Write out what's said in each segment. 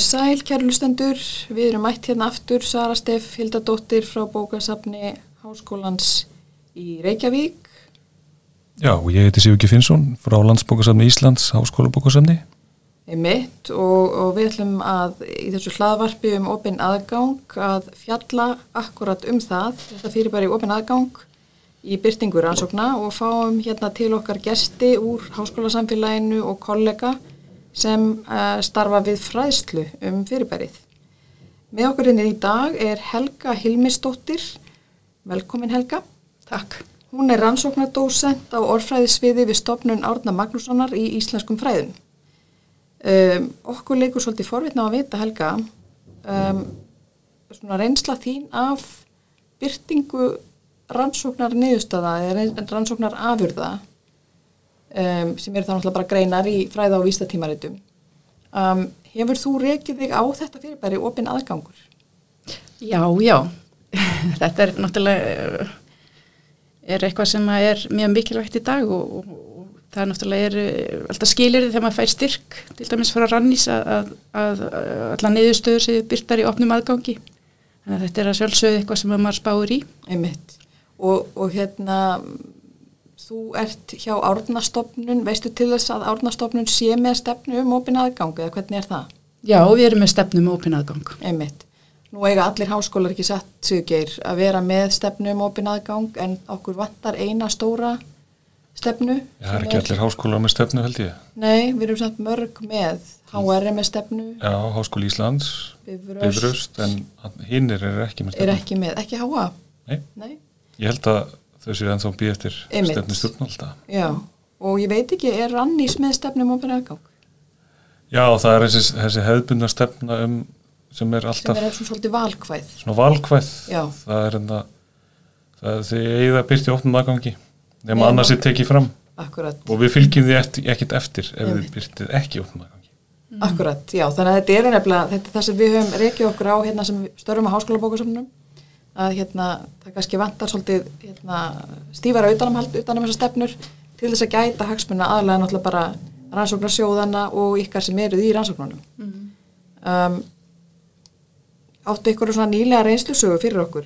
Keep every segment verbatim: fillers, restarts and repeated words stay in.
Komið sæl, kæru hlustendur. Við erum mætt hérna aftur, Sara Steff Hildadóttir frá bókasafni Háskólans í Reykjavík. Já, og ég heiti Sigurgeir Finnsson frá Landsbókasafni Íslands, Háskólabókasafni. Einmitt, og, og við ætlum að í þessu hlaðvarpi um opinn aðgang að fjalla akkurat um það, þetta fyrirbæri opinn aðgang í birtingu rannsókna og fáum hérna til okkar gesti úr háskólasamfélaginu og kollega sem uh, starfa við fræðslu um fyrirbærið. Með okkur hérna í dag er Helga Hilmisdóttir. Velkomin Helga. Takk. Hún er rannsóknardósent á orðfræðisviði við stofnun Árna Magnússonar í íslenskum fræðum. Um, okkur leikur svolítið forvitna á að vita, Helga, um, svona reynsla þín af birtingu rannsóknar niðurstöða eða rannsóknar afurða um, sem eru þá náttúrulega bara greinar í fræða- og vísindatímaritum. Um, hefur þú rekið þig á þetta fyrirbæri opinn aðgangur? Já, já. Þetta er náttúrulega er eitthvað sem er mjög mikilvægt í dag og, og, og það er náttúrulega er alltaf skilyrði þegar maður fær styrk, til dæmis frá Rannís að, að, að allar niðurstöður séu birtar í opnum aðgangi. Þannig að þetta er að sjálfsögðu eitthvað sem maður spáir í. Einmitt. Og, og hérna, þú ert hjá Árnastofnun, veistu til þess að Árnastofnun sé með stefnu um opinn aðgang eða hvernig er það? Já, við erum með stefnu um opinn aðgang. Einmitt. Nú eiga allir háskólar ekki satt, Sigurgeir, að vera með stefnu um opinn aðgang en okkur vantar eina stóra stefnu. Já, það er ekki allir háskólar með stefnu held ég. Nei, við erum samt mörg með. H R er með stefnu. Já, Háskóli Íslands, Bifröst, en hinnir eru ekki með stefnu. Er ekki með, ekki H A? Nei. Nei. Ég held að þau séu ennþá býð eftir Einmitt. stefnu stjórnvalda. Já, og ég veit ekki, er Rannís með stefnu um opinn aðgang? Já, það er þessi, þessi hefðbundna stefna um, sem er alltaf Sem er svona svolítið valkvæð. svona valkvæð. Já. Það er enda, það er því eigið að byrti opnum aðgangi, nema annars er tekið fram. Akkurat. Og við fylgjum því eftir, ekkit eftir ef Einmitt. Við byrtið ekki opnum aðgangi. Mm. Akkurat, já, þannig að þetta er nefnilega, þetta er það sem við höfum rekið okkur á hérna sem við störfum á háskólabókasafnum, að hérna, það kannski vantar svolítið hérna, stífara utanumhald utanum þessar stefnur til þess að gæta hagsmuna aðalega náttúrulega bara rannsóknarsjóðana og ykkar sem eruð í rannsóknunum. Mm. Um, áttu ykkur svona nýlega reynslusögu fyrir okkur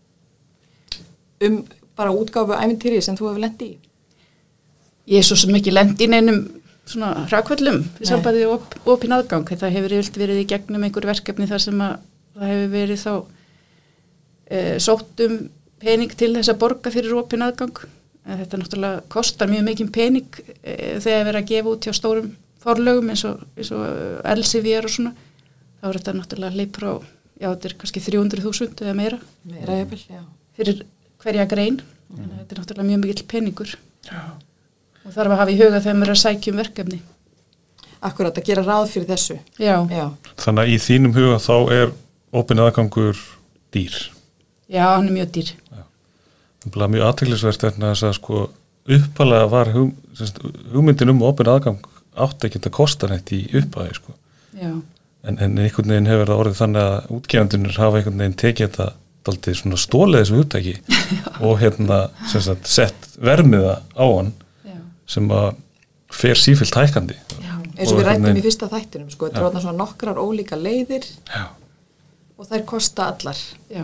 um bara útgáfu ævintýri sem þú hefur lent í? Ég er svo sem ekki lent í neinum svona hrakvöllum við sambandi op, opinn aðgang. Það hefur yfirleitt verið í gegnum einhver verkefni þar sem að það hefur verið þá e, sótt um pening til þess að borga fyrir opinn aðgang. En þetta náttúrulega kostar mjög mikið pening e, þegar verið að gefa út hjá stórum forlögum eins og, eins og Elsevier og svona. Þá er þetta náttúrulega leip frá, já þetta er kannski þrjú hundruð þúsund eða meira. Meira jafnvel, já. Fyrir hverja grein. Mm. En þetta er náttúrulega mjög mikill peningur. Já. Og þarf að hafa í huga þegar maður er að sækja um verkefni. Akkurat, að gera ráð fyrir þessu. Já. Já. Þannig að í þínum huga þá er opinn aðgangur dýr. Já, hann er mjög dýr. Já. Það er mjög athyglisvert vegna þess að sko uppalega var hug, semst, hugmyndin um opinn aðgang átti ekki að kosta neitt í upphæði sko. Já. En, en einhvern veginn hefur það orðið þannig að útgefendurnir hafa einhvern veginn tekið þetta dálítið svona stólið þessu hugtaki og hérna sem sagt sett vermiða á hann sem að fer sífellt hækkandi. Já, eins og við rættum í fyrsta þættinum, sko, þetta er orðnar svona nokkrar ólíka leiðir Já. Og þær kosta allar. Já.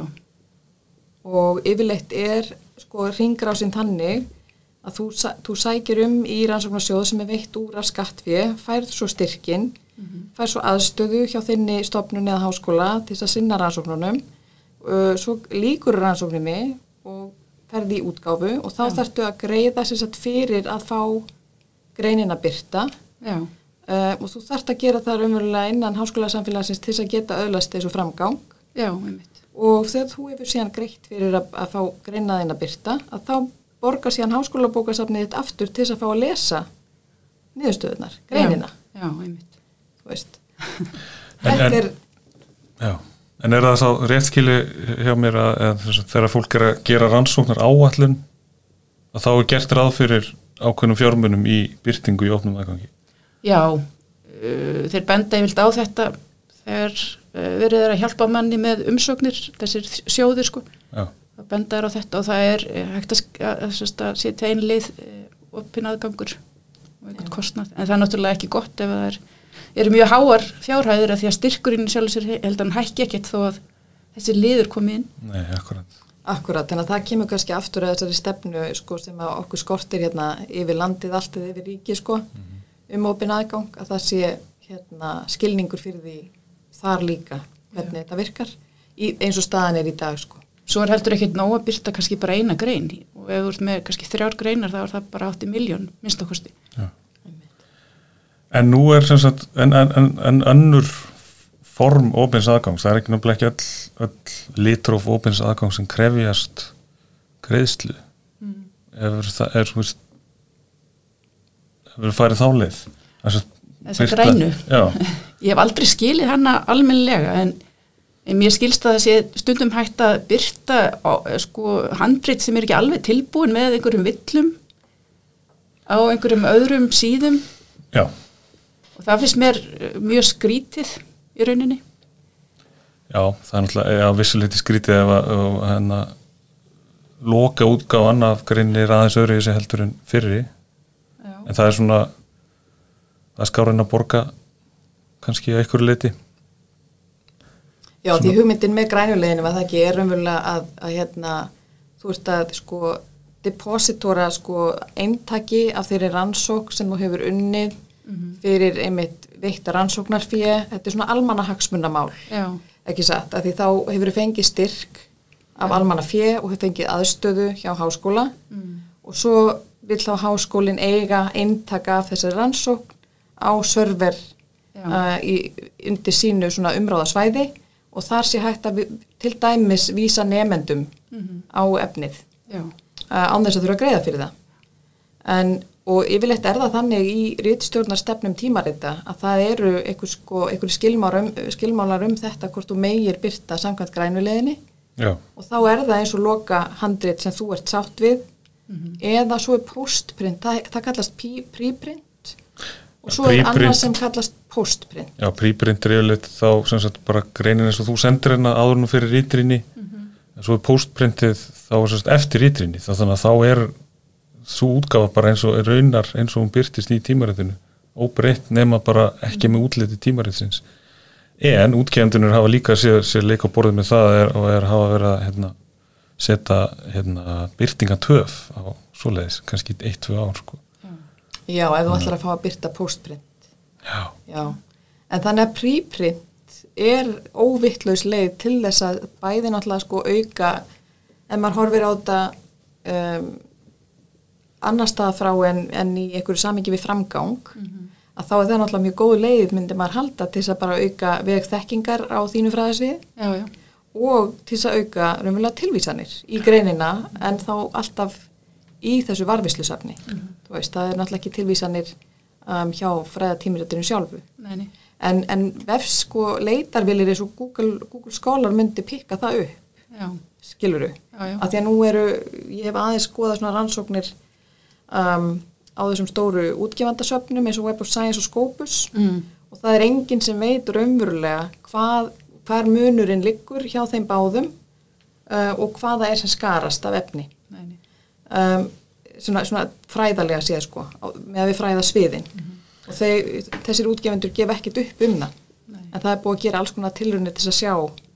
Og yfirleitt er, sko, hringrásin þannig að þú, þú sækir um í rannsóknarsjóð sem er veitt úr af skattfé, færð svo styrkin, mm-hmm. færð svo aðstöðu hjá þinni stofnun eða háskóla til þess að sinna rannsóknunum, svo líkur rannsókninni og ferði í útgáfu og þá Já. Þarftu að greiða sér satt fyrir að fá greinina birta uh, og þú þarft að gera það umverulega innan háskólasamfélagsins til þess að geta öðlast þessu framgang. Já, einmitt. Og þegar þú hefur síðan greitt fyrir að, að fá greinaðina birta, að þá borgar síðan háskólabókasafnið þitt aftur til þess að fá að lesa niðurstöðunar, greinina. Já, Já einmitt. Þú veist. Þetta er... Já. En er það þá réttskili hjá mér að, að þegar fólk er að gera rannsóknar áætlun að þá er gert ráð fyrir ákveðnum fjármunum í birtingu í opnum aðgangi? Já, uh, þeir benda yfirleitt á þetta þegar uh, verið er að hjálpa manni með umsóknir, þessir sjóðir sko. Já. Það benda er á þetta og það er hægt að, að, að setja ein leið uh, opinn aðgangur og einhvern kostnað. En það er náttúrulega ekki gott ef það er eru mjög háar fjárhæðir að því að styrkurinn sjálf sér held að hann hækki ekkert þó að þessi liður komi inn. Nei, akkurat. Akkurat, þannig að það kemur kannski aftur að þessari stefnu sko, sem að okkur skortir hérna yfir landið allt eða yfir ríki sko, mm-hmm. um opin aðgang, að það sé hérna, skilningur fyrir því þar líka hvernig Já. Þetta virkar í, eins og staðan er í dag sko. Svo er heldur ekkert nóg að byrta kannski bara eina grein og ef þú ert með kannski þrjár greinar þá er það bara átti miljón minnst okkursti. En nú er sem sagt en, en, en, en önnur form opins aðgangs, það er ekki náttúrulega ekki öll, öll litróf opins aðgangs sem krefjast greiðslu mm. ef það er ef við farið þá leið þess að grænu ég hef aldrei skilið hana almennilega en, en mér skilst að það sé stundum hægt að birta sko handrit sem er ekki alveg tilbúin með einhverjum villum á einhverjum öðrum síðum Já. Og það finnst mér mjög skrítið í rauninni. Já, það er náttúrulega, já, vissuleiti skrítið ef að hérna loka útgáfan af greinir aðeins öðru í þessi heldur en fyrri. Já. En það er svona, það er skárinn að borga kannski að einhverju leiti. Já, svona. Því hugmyndin með grænuleginu var það ekki er raunverulega að, að hérna, þú ert að sko depositora sko eintaki af þeirri rannsók sem þú hefur unnið mm-hmm. fyrir einmitt veittar rannsóknarfé, þetta er svona almannahagsmunamál, ekki satt, að því þá hefur þið fengið styrk af almannafé og hefur fengið aðstöðu hjá háskóla mm. og svo vil þá háskólinn eiga eintaka af þessari rannsókn á server uh, í, undir sínu svona umráðasvæði og þar sé hægt að við, til dæmis vísa nemendum mm-hmm. á efnið uh, án þess að þurfa að greiða fyrir það. En og yfirleitt er það þannig í ritstjórnarstefnum tímarita að það eru einhver, sko, einhver skilmálar, um, skilmálar um þetta hvort þú megir birta samkvæmt grænuleiðinni Já. Og þá er það eins og loka handrit sem þú ert sátt við mm-hmm. eða svo er postprint, það, það kallast preprint og svo er annað sem kallast postprint. Já, preprint er yfirleitt þá sem sagt bara greinin eins og þú sendir hérna áður nú fyrir ritrinni mm-hmm. en svo er postprintið þá er sem sagt eftir ritrinni þannig að þá er svo útgáfa bara eins og raunar eins og hún byrtist í tímaritinu óbreytt nema bara ekki með útliti tímaritsins en útgefendunir hafa líka sér, sér leika á borðið með það er, og er hafa verið að hérna, setja hérna, byrtingatöf á svoleiðis, kannski eitt, tvö ár sko. Já, ef þú ætlar að fá að byrta postprint Já. Já, en þannig að preprint er óvittlaus leið til þess að bæði náttúrulega sko auka ef maður horfir á þetta um, annar stað frá en, en í einhverju samhengi við framgang mm-hmm. að þá er það náttúrulega mjög góð leið myndi maður halda til þess að bara auka vegþekkingar á þínu fræðasvið og til þess að auka raunverulega tilvísanir í greinina en þá alltaf í þessu varðvislusafni mm-hmm. þú veist, það er náttúrulega ekki tilvísanir um, hjá fræðatímaritinu sjálfu Nei, en, en vefs sko leitarvilir eins og Google, Google Scholar myndi pikka það upp já. Skilurðu, já, já. að því að nú eru ég hef aðeins skoðað svona rannsóknir Um, á þessum stóru útgefandasöfnum eins og Web of Science og Scopus mm. og það er enginn sem veit raunverulega hvað, hvar munurinn liggur hjá þeim báðum uh, og hvaða er sem skarast af efni um, svona, svona fræðalega séð sko með að við fræða sviðin mm-hmm. og þeir, þessir útgefendur gef ekkert upp um það Nei. En það er búið að gera alls konar tilraunir til að sjá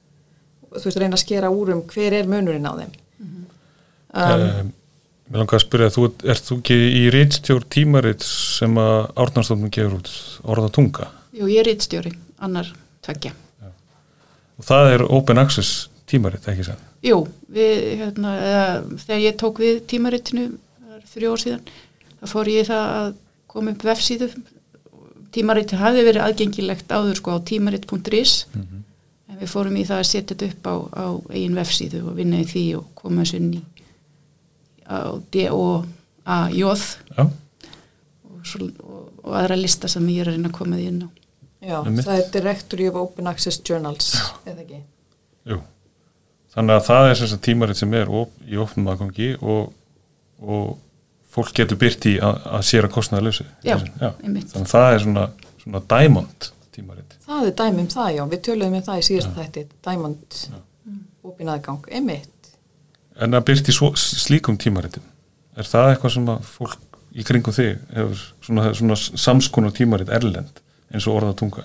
þú veist, reyna að skera úr um hver er munurinn á þeim mm-hmm. um, um Mér langar að spyrja, þú, ert þú ekki í ritstjórn tímarits sem að Árnastofnun gefur út orða tunga? Jú, ég er ritstjóri, annar tveggja. Já. Og það er open access tímarit, ekki sann? Jú, við, hérna, eða, þegar ég tók við tímaritinu þrjú ár síðan, þá fór ég það að koma upp vefsíðu. Tímariti hafði verið aðgengilegt áður sko á tímarit punktur is, mm-hmm. en við fórum í það að setja þetta upp á, á eigin vefsíðu og vinna í því og koma þessu inn í á D O A J og, svo, og, og aðra lista sem ég er að reyna að koma því inn á. Já, það er Directory of Open Access Journals, eða ekki? Jú, þannig að það er þess að tímarit sem er op, í opnum aðgangi og, og fólk getur byrt í að, að sér að kostnaða lausi. Já, já, einmitt. Þannig að það er svona, svona diamond tímarit. Það er dæmi um það, já, við töluðum um það í síðast þætti, diamond opin aðgang, einmitt. En að byrti svo, slíkum tímaritum, er það eitthvað sem að fólk í kringum þig hefur svona, svona samskonar tímarit erlend eins og orðatunga?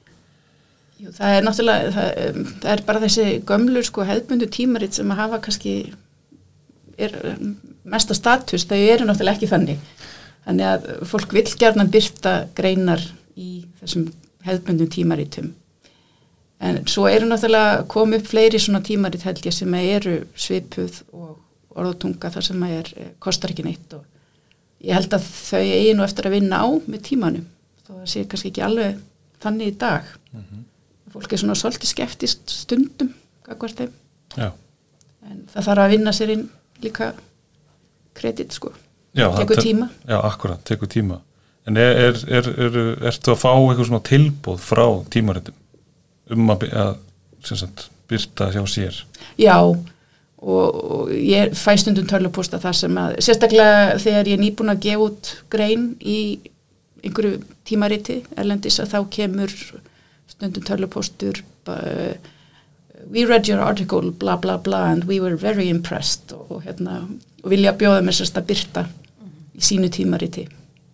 Jú, það er náttúrulega, það, það er bara þessi gömlu sko hefðbundu tímarit sem að hafa kannski er mesta status, þau eru náttúrulega ekki þannig. Þannig að fólk vill gjarnan birta greinar í þessum hefðbundum tímaritum. En svo eru náttúrulega komið upp fleiri svona tímarit held ég sem eru svipuð og orðatunga þar sem er, kostar ekki neitt og ég held að þau eigi nú eftir að vinna á með tímanum. Þó það sé kannski ekki alveg þannig í dag. Mm-hmm. Fólk er svona svolítið skeptist stundum gagnvart þeim. Já. En það þarf að vinna sér inn líka kredit sko. Já, tekur tíma. Já, akkurat, tekur tíma. En er, er, er, er, ertu að fá eitthvað svona tilboð frá tímaritum um að, að sem sagt, birta hjá sér? Já, og, og ég fæ stundum tölvupósta þar sem að, sérstaklega þegar ég er nýbúin að gefa út grein í einhverju tímariti erlendis að þá kemur stundum tölvupóstur uh, we read your article bla bla bla and we were very impressed og, og, hérna, og vilja bjóða mér sérst að birta í sínu tímariti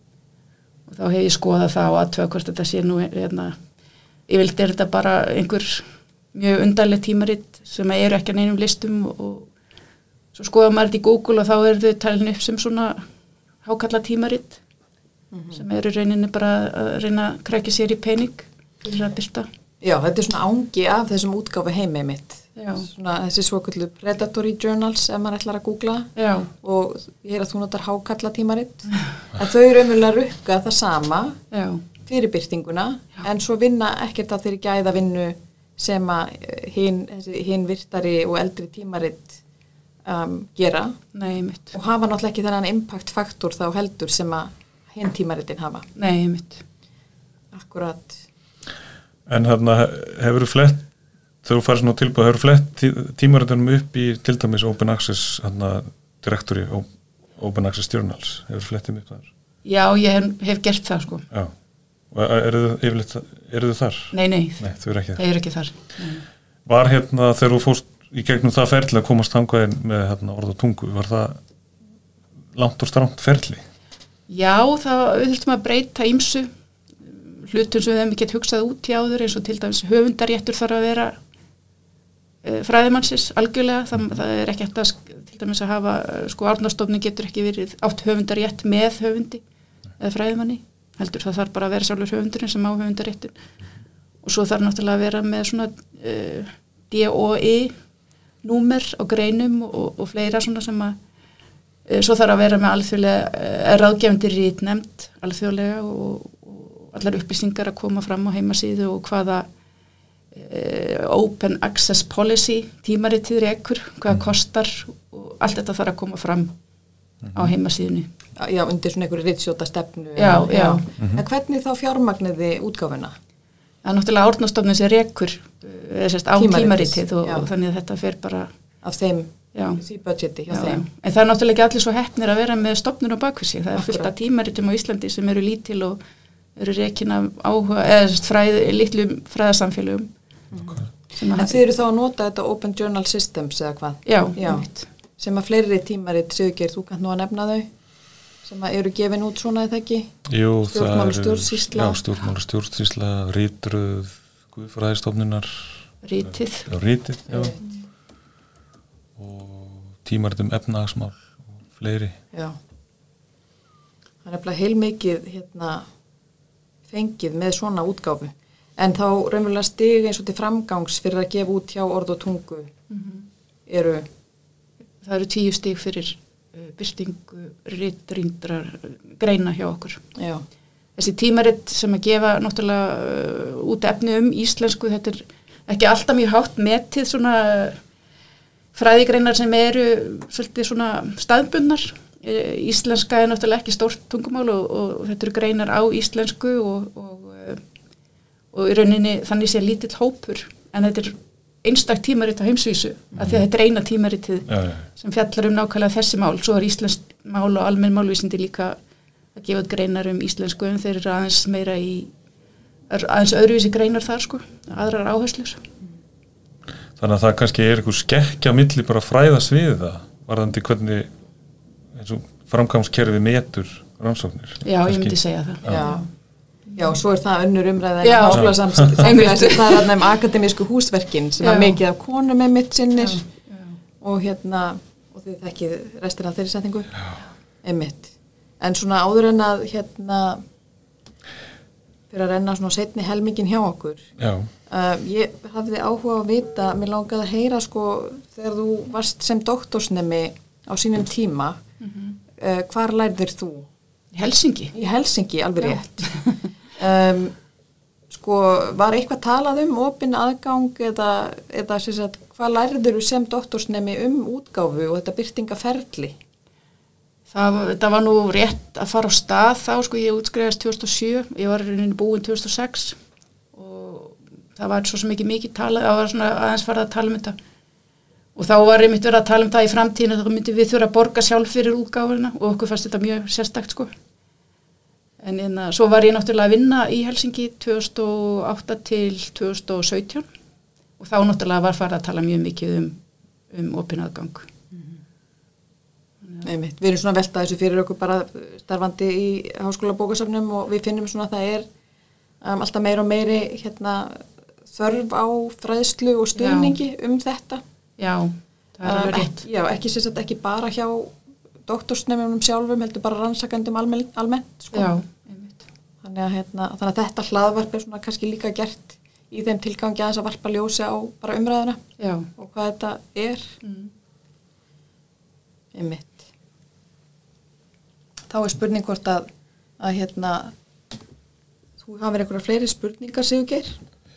og þá hef ég skoðað það og aðtöða hvort þetta sé nú hérna, ég vildi er þetta bara einhver mjög undarleg tímarit sem eru ekki að neinum listum og, og svo skoða maður þetta í Google og þá eru þau talin upp sem svona hákalla tímarit mm-hmm. sem eru rauninni bara að reyna að krækja sér í pening fyrir að birta. Já, þetta er svona ángi af þessum útgáfu heimi mitt. Já. Svona þessi svoköldu predatory journals ef maður ætlar að googla. Já. Og ég er að þú notar hákalla tímaritt. En þau eru umverulega að rukka það sama Já. Fyrir birtinguna Já. En svo vinna ekkert að þeirri gæða vinnu sem að hinn hin virtari og eldri tímaritt um, gera. Nei, mitt. Og hafa náttúrulega ekki þennan impact faktor þá heldur sem að hinn tímarittin hafa. Nei, mitt. Akkurat. En hérna hefur þú flett, þegar þú farið svona tilbúið, hefur þú flett tímaritunum upp í til dæmis Open Access hérna, direktori Open Access Journals, hefur þú flettið upp þar? Já, ég hef, hef gert það sko. Já, og eru þið yfirleitt, eru þið þar? Nei, nei, nei þau eru ekki þar. Þau eru ekki þar. Nei. Var hérna, þegar þú fórst í gegnum það ferli að komast þangað með hérna, orðatungu, var það langt og strangt ferli? Já, það við þurftum að breyta ýmsu hlutum sem við hefum ekki hugsað út í áður eins og til dæmis höfundaréttur þarf að vera e, fræðimannsins algjörlega, það, það er ekki hægt að til dæmis að hafa, sko Árnastofnun getur ekki verið átt höfundarétt með höfundi eða fræðimanni, heldur það þarf bara að vera sjálfur höfundurinn sem á höfundaréttin og svo þarf náttúrulega að vera með svona e, D O I númer á greinum og, og fleira svona sem að e, svo þarf að vera með alþjóðlega e, ráðgefandi ritnefnd alþjóðlega og allar upplýsingar að koma fram á heimasíðu og hvaða uh, open access policy tímaritið rekur, hvaða mm. kostar og allt þetta þarf að koma fram mm-hmm. á heimasíðunni. Já, undir svona einhverju ritsjóta stefnu. Já, já. já. Mm-hmm. En hvernig þá fjármagniði útgáfuna? Það er náttúrulega Árnastofnun sem rekur uh, sérst, á tímaritið og, og þannig að þetta fer bara af þeim, já. Því budgeti hjá já, þeim. En það er náttúrulega ekki allir svo heppnir að vera með stofnun á bakvið sig. Það er fullt af tímaritum á Íslandi sem eru lítil og eru rekin af áhuga, eða fræð, litlum fræðasamfélögum. Okay. En þið eru þá að nota þetta Open Journal Systems eða hvað? Já. Já. Sem að fleiri tímarit, Sigurgeir, þú kannt nú að nefna þau, sem að eru gefin út svona eða ekki? Jú, stjórnmála stjórnsýsla. Já, stjórnmála stjórnsýsla, rítröð, guðfræðistofnunar. Rítið. Já, rítið, já. Og tímarit um efnahagsmál og fleiri. Já. Það er nefnilega heilmikið hérna fengið með svona útgáfu en þá raunverulega stig eins og til framgangs fyrir að gefa út hjá orð og tungu mm-hmm. eru það eru tíu stig fyrir uh, birtingu ritrýndrar greina hjá okkur. Já. Þessi tímarit sem að gefa náttúrulega uh, út efni um íslensku, þetta er ekki alltaf mjög hátt metið svona fræðigreinar sem eru svolítið svona staðbundnar. Íslenska er náttúrulega ekki stórt tungumál og, og þetta eru greinar á íslensku og, og, og í rauninni þannig sé lítill hópur en þetta er einstak tímarit á heimsvísu mm. af því að þetta er eina tímaritið ja, ja. Sem fjallar um nákvæmlega þessi mál svo er íslensk mál og almenn málvísindi líka að gefa út greinar um íslensku en þeir eru aðeins meira í aðeins öðruvísi greinar þar sko aðrar áherslur. Þannig að það kannski er einhver skekkja milli bara fræðast við það varðandi hvernig eins og framgangskerfi metur rannsóknir. Já, kannski. Ég myndi segja það. Já. Já, og svo er það önnur umræða en háskólasamfélagið, það er aðnæm akademísku húsverkin sem er mikið af konum með mitt sinnir og hérna, og þið þekkið restina af þeirri setningu, einmitt. En svona áður en að hérna, fyrir að renna svona setni helmingin hjá okkur, uh, ég hafði áhuga að vita, mér langaði að heyra sko, þegar þú varst sem doktorsnemi á sínum tíma, mm-hmm. uh, hvar lærðir þú? Í Helsingi. Í Helsingi, alveg rétt. um, sko, var eitthvað talað um opinn aðgang eða, eða sem sagt, hvað lærður þú sem doktorsnemi um útgáfu og þetta birtingaferli? Það, það var nú rétt að fara á stað þá, sko, ég útskrifaðist tvö þúsund og sjö, ég var rauninni búin tvö þúsund og sex og það var svo sem ekki mikið talað, það var svona aðeins farið að tala um þetta og þá var einmitt verið að tala um það í framtíðinu, þá myndi við þurfa að borga sjálf fyrir útgáfuna og okkur fannst þetta mjög sérstakt, sko. En en svo var ég náttúrulega að vinna í Helsingi tvö þúsund og átta til tvö þúsund og sautján og þá náttúrulega var farið að tala mjög mikið um, um opinn aðgang. Einmitt. Við erum svona að velta þessu fyrir okkur bara starfandi í háskólabókasafnum og við finnum svona að það er um, alltaf meira og meiri hérna, þörf á fræðslu og stuðningi já. Um þetta. Já, það er alveg rétt. Um, já, ekki, sagt, ekki bara hjá doktorsnefnum sjálfum, heldur bara rannsakandum almennt. almennt sko. Já, einmitt. Þannig að, hérna, þannig að þetta hlaðvarp er svona kannski líka gert í þeim tilgangi að þess að varpa ljósi á bara umræðuna já. Og hvað þetta er. Mm. Einmitt. Þá er spurning hvort að, að hérna, þú hafið einhverja fleiri spurningar, Sigurgeir?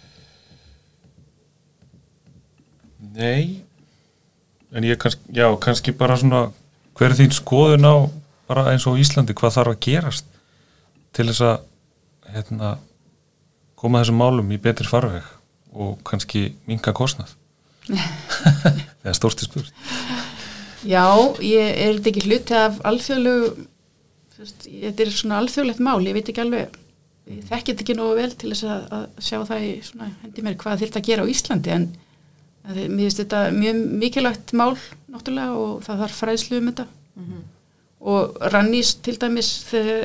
Nei, en ég kannski, já, kannski bara svona, hver er þín skoðun á, bara eins og Íslandi, hvað þarf að gerast til þess að, hérna, koma þessum málum í betri farveg og kannski minnka kostnað? Það er stórti spurt. Já, ég er þetta ekki hluti af alþjóðlegu, þetta er svona alþjóðlegt mál, ég veit ekki alveg, ég þekki þetta ekki nógu vel til þess að, að sjá það í svona hendi mér hvað þyrfti að gera á Íslandi en mér finnst þetta mjög mikilvægt mál náttúrulega og það þarf fræðslu um þetta mm-hmm. og Rannís til dæmis þegar,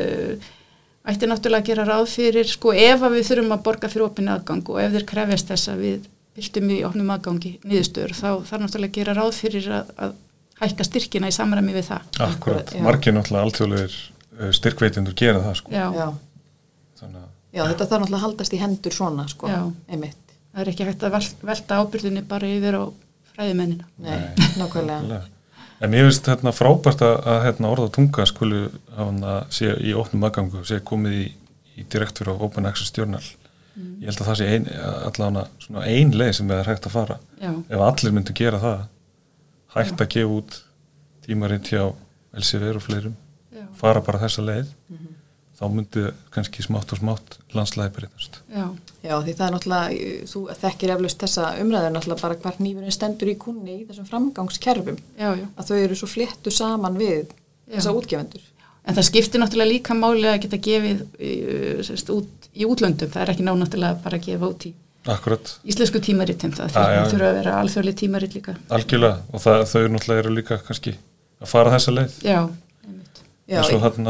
e, ætti náttúrulega að gera ráð fyrir sko ef að við þurfum að borga fyrir opinn aðgang og ef þeir krefjast þess að við byrtum í opnum aðgangi niðurstöður þá þarf náttúrulega að gera ráð fyrir að, að hækka styrkina í samræmi við það. Akkurat, margir náttúrulega alþjóðlegir styrkveitindur gera það sko. Já. Já. Þannig að... Já, þetta þarf náttúrulega að haldast í hendur svona sko, Já. Einmitt. Það er ekki hægt að velta ábyrðinni bara yfir á fræðimennina. Nei, nákvæmlega. En ég veist hérna frábært að, að hérna, orð og tunga skulu hana, sé í opnum aðgangu, sé komið í, í direktur á Open Access Journal. Mm. Ég held að það sé ein, allavega svona ein leið sem er hægt að fara. Já. Ef allir myndu gera það, hægt að gefa út tímaritt hjá Elsevier og fleirum, Já. Fara bara þessa leið, mm-hmm. þá myndi kannski smátt og smátt landslæði breytast. Já. Já, því það er náttúrulega, þú þekkir eflaust þessa umræður náttúrulega bara hvar hnífurinn stendur í kúnni í þessum framgangskerfum, já, já. Að þau eru svo fléttu saman við já. Þessa útgefendur. En það skiptir náttúrulega líka máli að geta gefið uh, sérst, út, í útlöndum, það er ekki ná náttúrulega bara að gefa út í Akkurat. Íslensku tímaritum, það ah, þurfa að vera alþjóðleg tímarit líka. Algjörlega, og það, þau náttúrulega eru líka kannski að fara þessa leið. Já, einmitt. En svo þarna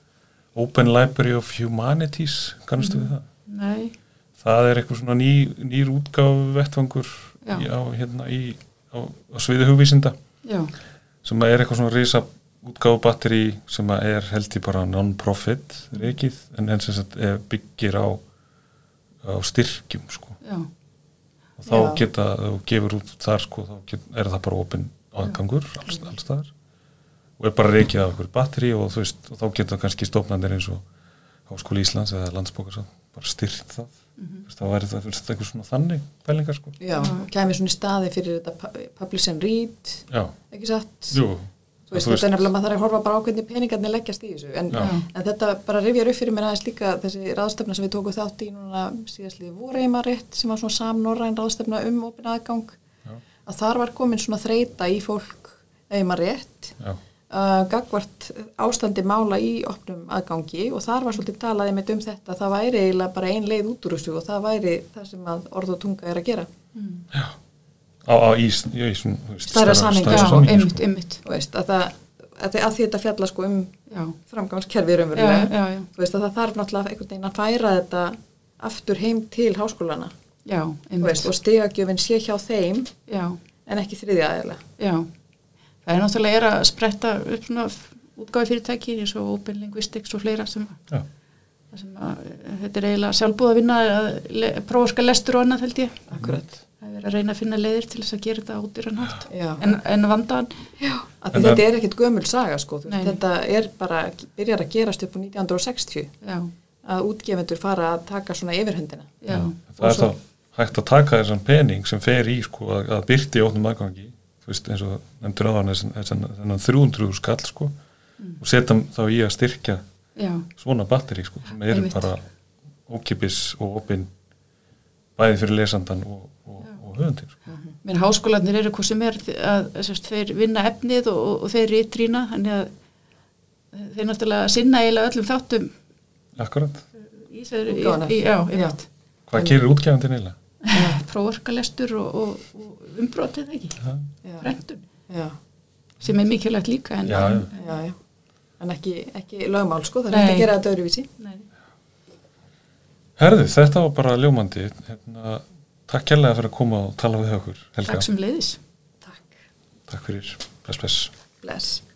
Open Library of Humanities, kannastu mm, við það? Nei. Það er eitthvað svona ný, nýr útgáfu vettvangur í, á, hérna, í, á, á sviði hugvísinda. Já. Sem er eitthvað svona risa útgáfu batteri sem er held í bara non-profit reikið, en eins og þess að byggir á, á styrkjum, sko. Já. Og þá Já. Geta, þú gefur út þar, sko, þá get, er það bara opinn aðgangur, alls, alls staðar. Og er bara reikið af einhverju batteri og þú veist, og þá geta kannski stofnandir eins og Háskóli Íslands eða Landsbókasafn bara styrt það. Mm-hmm. Þá væri það fyrst eitthvað svona þannig pælingar, sko. Já, kemur svona í staði fyrir þetta publish and read, Já. Ekki satt? Jú. Þú veist, þetta er nefnilega, maður þarf að horfa bara á hvernig peningarnir leggjast í þessu, en, en þetta bara rifjar upp fyrir mér aðeins líka þessi ráðstefna sem við tókum þátt í núna síðastliðið vorreimarétt sem var svona samnorræn ráðstefna um opinn aðgang, Já. Að þar var komin svona þreita í fólk eimarétt, uh, gagvart ástandi mála í opnum aðgangi og þar var svolítið talaði með um þetta, það væri eiginlega bara ein leið út úr þessu og það væri það sem að orð og tunga er að gera. Mm. Já. Á, á ís, í svona stærra samhengi, já, einmitt, einmitt. Þú veist, að það, að, að því þetta fjalla sko um já. Framgangskerfi raunverulega, já, já, já. þú veist að það þarf náttúrulega einhvern veginn að færa þetta aftur heim til háskólana já, veist, og stigagjöfin sé hjá þeim já. En ekki þriðja aðeila. Já, það er náttúrulega er að spretta upp svona útgáfi fyrirtæki eins og Open Linguistics og fleira sem, já. sem að, þetta er eiginlega sjálfbúð að vinna að le, prófaska lestur og annað held ég. Akkurat. Það er að reyna að finna leiðir til þess að gera þetta ódýranhátt Já. en, en vandaðan. Já, að en þetta er ekkit gömul saga sko, veist, þetta er bara, byrjar að gerast upp á nítján hundruð sextíu Já. Að útgefendur fara að taka svona yfirhundina. Já. Það er svo, þá hægt að taka þessan pening sem fer í sko að, að byrti í ótnum aðgangi, þú veist eins og nefndur áðan þennan þrjú hundruð skall sko mm. og setja þá í að styrkja Já. Svona batteri sko sem eru bara ókipis og opin bæði fyrir lesandan og og höfundir. Sko. Mér háskólarnir eru hvað sem er að, að þeir vinna efnið og, og þeir rítrýna, þannig að þeir náttúrulega sinna eiginlega öllum þáttum. Akkurat. Í þeir, í, í, já, einmitt. Hvað gerir útgefandinn eiginlega? Prófarkalestur og, og, og umbrotið ekki. Rentun. Já. Sem er mikilvægt líka. En, já, já. Já, já. En ekki, ekki lögmál, sko, það er ekki að gera þetta öðruvísi. Nei. Herðu, þetta var bara ljómandi. Hérna, takk kærlega fyrir að koma og tala við okkur, Helga. Takk sem leiðis. Takk. Takk fyrir. Bless, bless. Bless.